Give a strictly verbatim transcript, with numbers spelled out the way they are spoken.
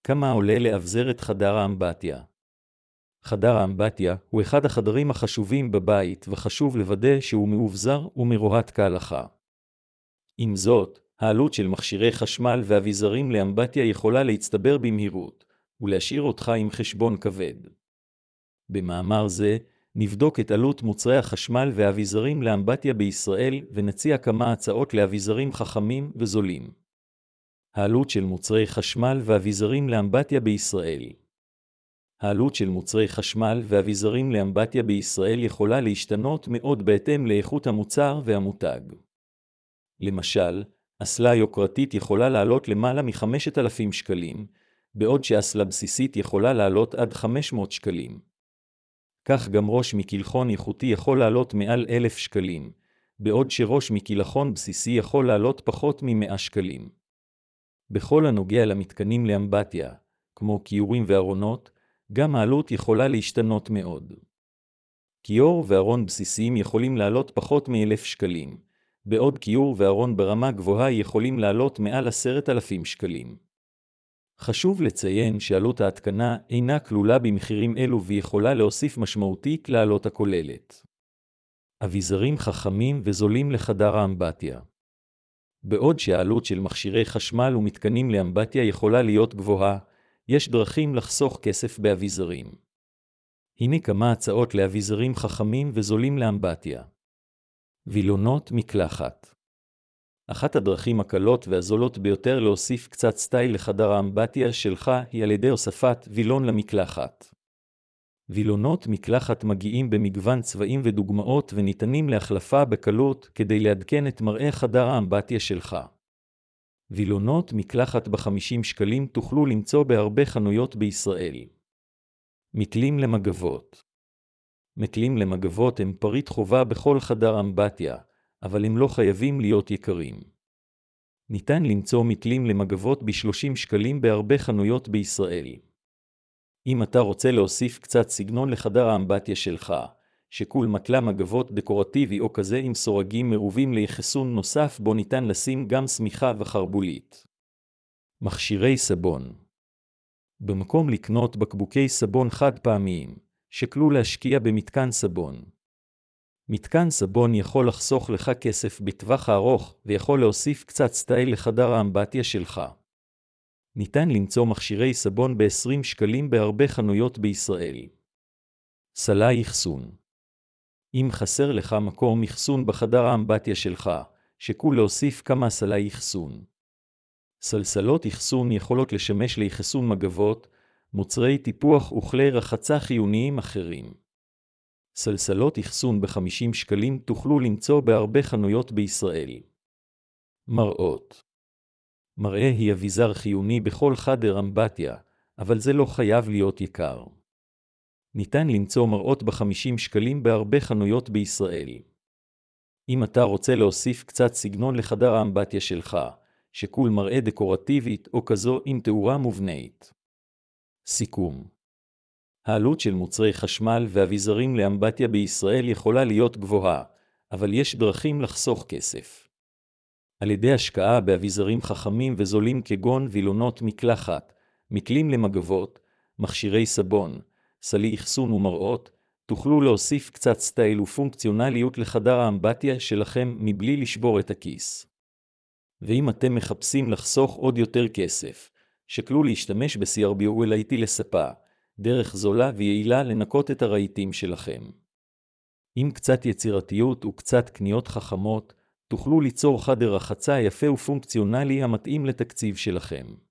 כמה עולה לאבזר את חדר האמבטיה? חדר האמבטיה הוא אחד החדרים החשובים בבית, וחשוב לוודא שהוא מאובזר ומרוהט כהלכה. עם זאת, העלות של מכשירי חשמל ואביזרים לאמבטיה יכולה להצטבר במהירות, ולהשאיר אותך עם חשבון כבד. במאמר זה, נבדוק את עלות מוצרי החשמל והאביזרים לאמבטיה בישראל, ונציע כמה הצעות לאביזרים חכמים וזולים. העלות של מוצרי חשמל ואביזרים לאמבטיה בישראל. העלות של מוצרי חשמל ואביזרים לאמבטיה בישראל יכולה להשתנות מאוד בהתאם לאיכות המוצר והמותג. למשל, אסלה יוקרתית יכולה לעלות למעלה מ-חמשת אלפים שקלים, בעוד שאסלה בסיסית יכולה לעלות עד חמש מאות שקלים. כך גם ראש מקלחון איכותי יכול לעלות מעל אלף שקלים, בעוד שראש מקלחון בסיסי יכול לעלות פחות מ-מאה שקלים. בכל הנוגע למתקנים לאמבטיה, כמו כיורים וארונות, גם העלות יכולה להשתנות מאוד. כיור וארון בסיסיים יכולים לעלות פחות מ-אלף שקלים, בעוד כיור וארון ברמה גבוהה יכולים לעלות מעל עשרת אלפים שקלים. חשוב לציין שעלות ההתקנה אינה כלולה במחירים אלו ויכולה להוסיף משמעותית לעלות הכוללת. אביזרים חכמים וזולים לחדר האמבטיה. בעוד שהעלות של מכשירי חשמל ומתקנים לאמבטיה יכולה להיות גבוהה, יש דרכים לחסוך כסף באביזרים. הנה כמה הצעות לאביזרים חכמים וזולים לאמבטיה. וילונות מקלחת. אחת הדרכים הקלות והזולות ביותר להוסיף קצת סטייל לחדר האמבטיה שלך היא על ידי הוספת וילון למקלחת. וילונות מקלחת מגיעים במגוון צבעים ודוגמאות וניתנים להחלפה בקלות כדי לעדכן את מראה חדר האמבטיה שלך. וילונות מקלחת ב-חמישים שקלים תוכלו למצוא בהרבה חנויות בישראל. מתלים למגבות. מתלים למגבות הם פריט חובה בכל חדר אמבטיה, אבל הם לא חייבים להיות יקרים. ניתן למצוא מתלים למגבות ב-שלושים שקלים בהרבה חנויות בישראל. אם אתה רוצה להוסיף קצת סגנון לחדר האמבטיה שלך, שכול מטלה מגבות דקורטיבי או כזה עם סורגים מרובים ליחסון נוסף בו ניתן לשים גם סמיכה וחרבולית. מכשירי סבון. במקום לקנות בקבוקי סבון חד פעמיים, שקלו להשקיע במתקן סבון. מתקן סבון יכול לחסוך לך כסף בטווח הארוך ויכול להוסיף קצת סטייל לחדר האמבטיה שלך. ניתן למצוא מכשירי סבון ב-עשרים שקלים בהרבה חנויות בישראל. סלי אחסון. אם חסר לך מקום אחסון בחדר האמבטיה שלך, שקול להוסיף כמה סלי אחסון. סלסלות אחסון יכולות לשמש לאחסון מגבות, מוצרי טיפוח וכלי רחצה חיוניים אחרים. סלסלות אחסון ב-חמישים שקלים תוכלו למצוא בהרבה חנויות בישראל. מראות. מראה היא אביזר חיוני בכל חדר אמבטיה, אבל זה לא חייב להיות יקר. ניתן למצוא מראות ב-חמישים שקלים בהרבה חנויות בישראל. אם אתה רוצה להוסיף קצת סגנון לחדר האמבטיה שלך, שכול מראה דקורטיבית או כזו עם תאורה מובנית. סיכום. העלות של מוצרי חשמל ואביזרים לאמבטיה בישראל יכולה להיות גבוהה, אבל יש דרכים לחסוך כסף. על ידי השקעה באביזרים חכמים וזולים כגון וילונות מקלחת, מתלים למגבות, מכשירי סבון, סלי אחסון ומראות, תוכלו להוסיף קצת סטייל ופונקציונליות לחדר האמבטיה שלכם מבלי לשבור את הכיס. ואם אתם מחפשים לחסוך עוד יותר כסף, שקלו להשתמש ב-סי אר בי או אל איי טי לספה, דרך זולה ויעילה לנקות את הרהיטים שלכם. עם קצת יצירתיות וקצת קניות חכמות, תוכלו ליצור חדר רחצה יפה ופונקציונלי המתאים לתקציב שלכם.